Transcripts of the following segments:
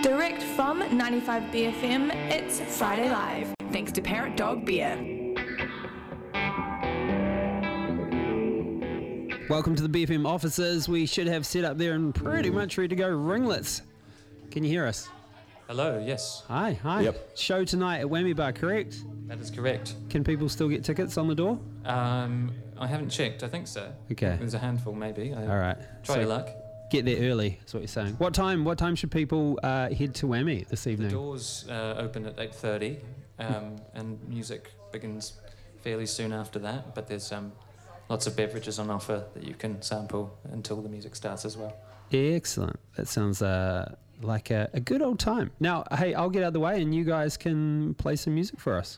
Direct from 95BFM, it's Friday Live. Thanks to Parrot Dog Beer. Welcome to the BFM offices. We should have set up there and pretty much ready to go. Ringlets. Can you hear us? Hello, yes. Hi. Yep. Show tonight at Whammy Bar, correct? That is correct. Can people still get tickets on the door? I haven't checked, I think so. Okay. There's a handful, maybe. All right. Try your luck. Get there early, is what you're saying. What time should people head to Whammy this evening? The doors open at 8:30, and music begins fairly soon after that, but there's lots of beverages on offer that you can sample until the music starts as well. Excellent. That sounds like a good old time. Now, hey, I'll get out of the way and you guys can play some music for us.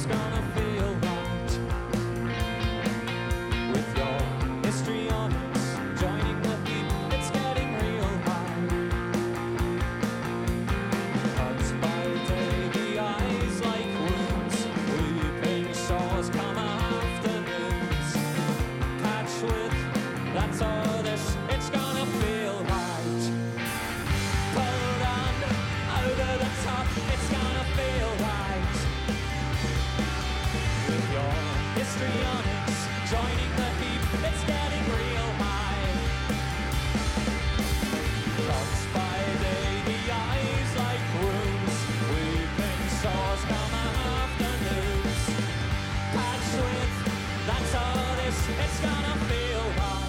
gonna feel right. With your histrionics joining the heap, it's getting real high. Cuts by day, the eyes like wounds, weeping sores come afternoons. Catch with, that's all this, it's gonna feel right. Pulled on over the top, it's gonna feel right. With your histrionics joining the heap, it's getting real high. Cuts by day, the eyes like wounds, weeping sores come afternoons. Patch with, that's all this, it's gonna feel right.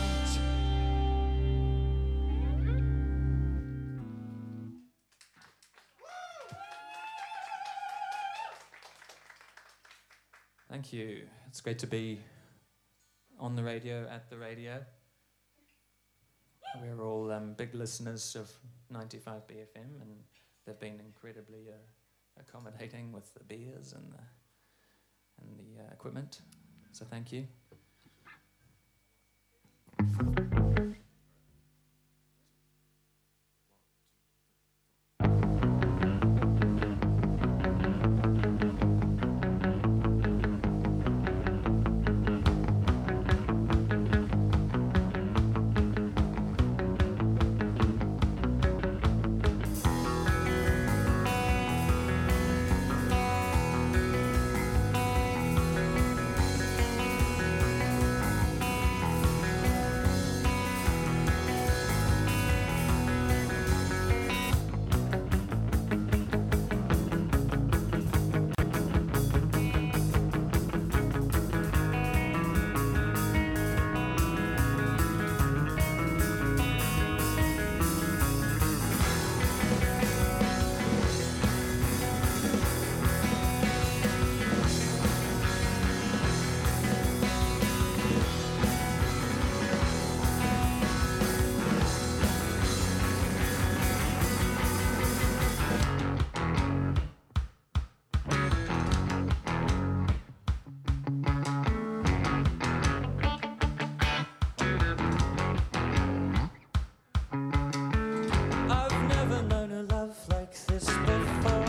Thank you. It's great to be on the radio, at the radio. We're all big listeners of 95 BFM, and they've been incredibly accommodating with the beers and the equipment. So thank you. I've never known a love like this before.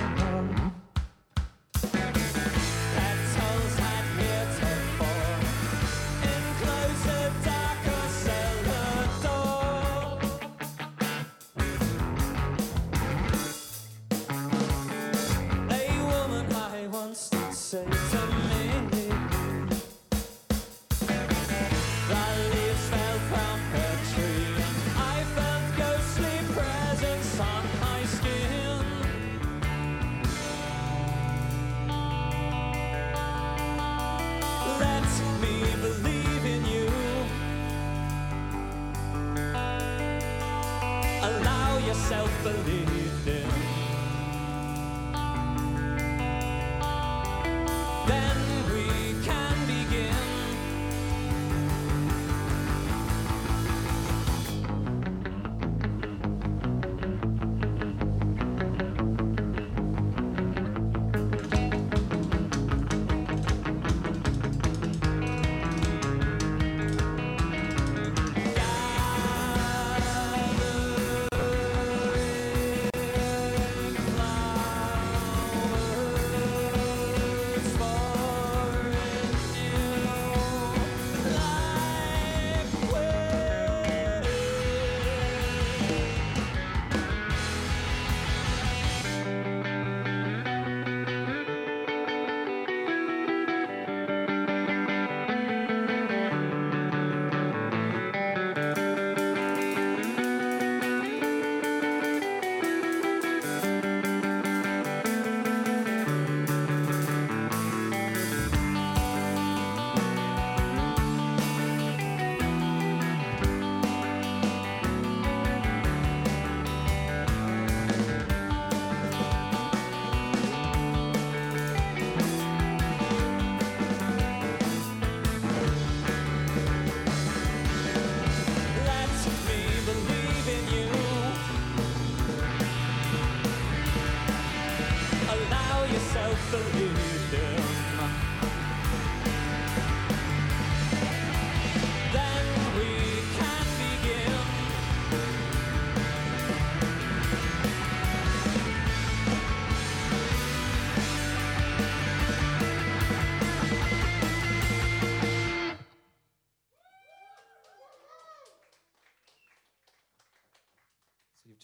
Petals had heretofore enclosed a darker cellar door. A woman I once did say to me, the leaves fell from her tree, and I felt ghostly presence on my skin. Let me believe in you. Allow yourself believed in. Then we can begin.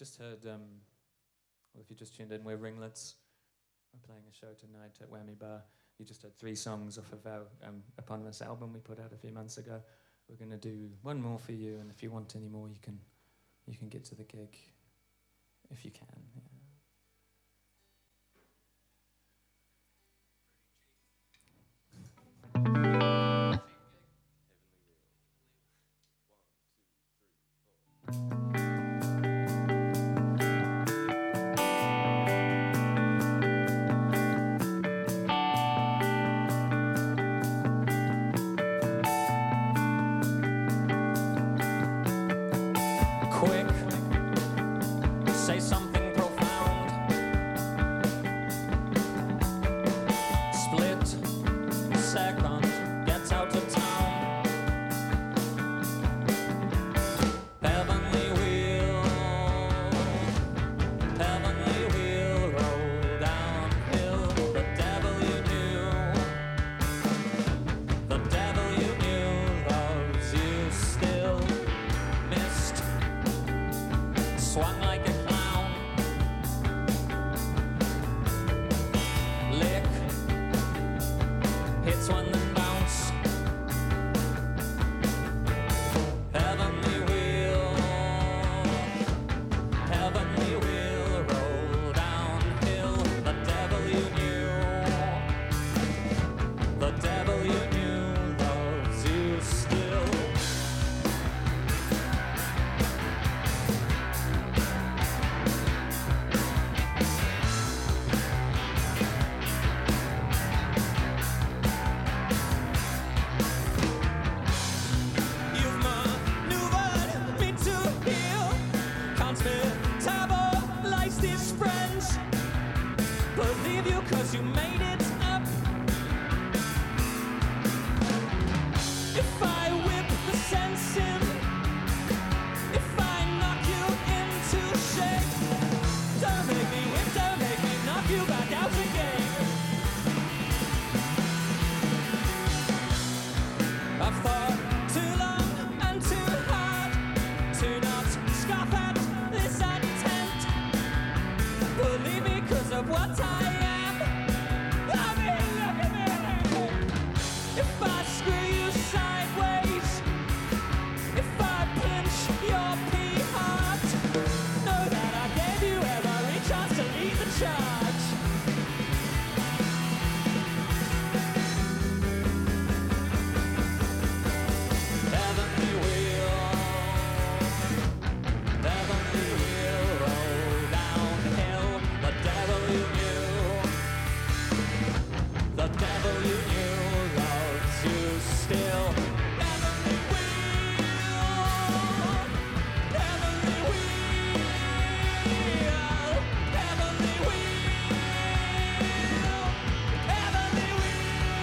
just heard, well, if you just tuned in, we're Ringlets. We're playing a show tonight at Whammy Bar. You just heard 3 songs off of our Eponymous album we put out a few months ago. We're going to do one more for you, and if you want any more, you can get to the gig if you can. Yeah. Say something profound. Split second, gets out of town. Heavenly wheel roll downhill. The devil you knew loves you still. Missed, swung like a hits one then bounce. Heavenly wheel roll downhill. The devil you knew loves you still. Believe you 'cause you made it up. If I whip the sense in, if I knock you into shape, don't make me whip, don't make me knock you back out again. I've thought too long and too hard to not scoff at this attempt. Believe me 'cause of what I am. I mean, look at me. If I screw you sideways, if I pinch your pea heart, know that I gave you every chance to lead the charge. Heavenly wheel roll downhill. The devil you knew loves you still. Heavenly wheel, heavenly wheel, heavenly wheel, heavenly wheel.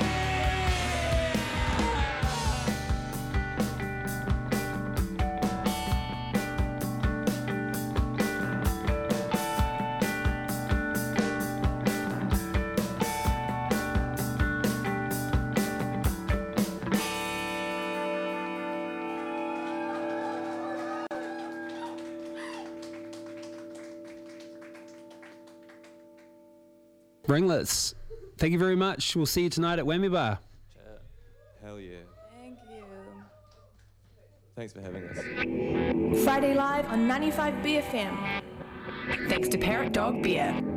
Ringlets, thank you very much. We'll see you tonight at Whammy Bar. Hell yeah. Thank you. Thanks for having us. Friday live on 95 BFM. Thanks to Parrot Dog Beer.